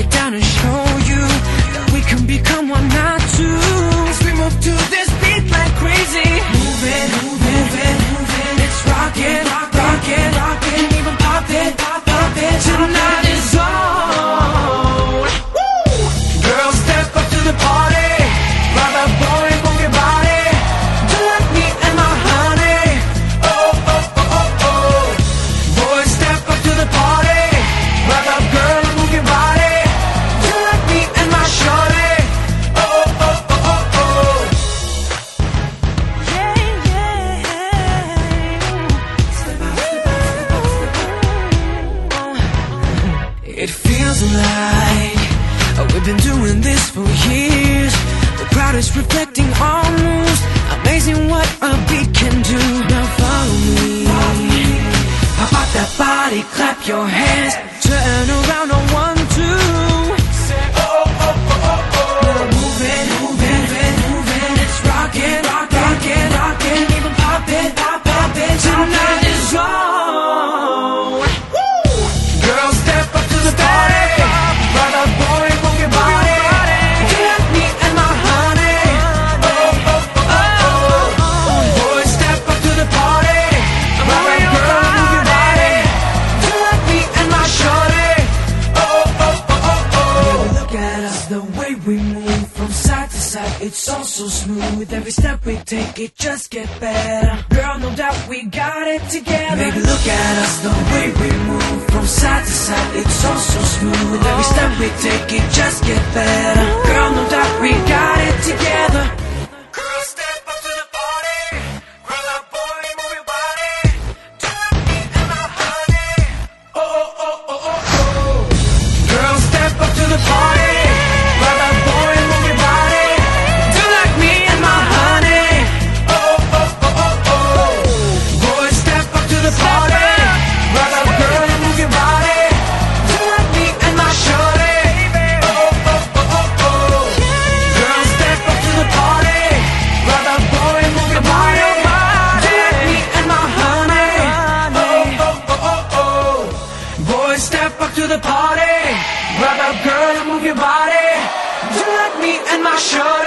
it down and show you that we can become one, not two. As we move to this beat like crazy, move it, move it, move it, move it. Let's rock it, rock it, rock it, and even pop it, pop it. Tonight is on. Woo! Girls, step up to the party. Rock that boy, move your body. Do like me and my honey. Oh, oh, oh, oh, oh. Boys, step up to the party. Rock that girl and move your body. Do like me and my shorty. Oh, oh, oh, oh, oh. Yeah, yeah. Step out, step out, step out, step out. It feels like we've been doing this for years. The crowd is reflecting our moves. Amazing what a beat can do. Now follow me. Pop out that body, clap your hands. Turn around on 1, 2. Say oh, oh, oh, oh, oh. Now move it, move it, move it, move it. Let's rock it, rock it, rock it. Even pop it, pop it. Tonight is on. Woo! Girls, step up to the party. Rock that boy, move your body. Do like me and my honey. Oh, oh, oh, oh, oh. Boys, step up to the party. Rock that girl, move your body. Do like me and my shorty. Oh, oh, oh, oh, oh. Look at us, the way we move from side to side. It's all so smooth. Every step we take, it just get better. Girl, no doubt we got it together. Baby, look at us, the way we move from side to side. It's all so smooth. Every step we take, it just get better. Girl, no doubt we got it together. Girl, step up to the party. Grab that boy, move your body. Do like me and my honey. Oh, oh, oh, oh, oh, oh. Girl, step up to the party. Grab that boy, move your body. Do like me and my honey. Oh, oh, oh, oh, oh. Boys, step up to the party. Grab that girl and move your body. Do like me and my shorty. Oh, oh, oh, oh, oh. Girls, step up to the party. Grab that boy and move your body. Do like me and my honey. Oh, oh, oh, oh, oh. Boys, step up to the party. Grab that girl and move your body. Do like me and my shorty.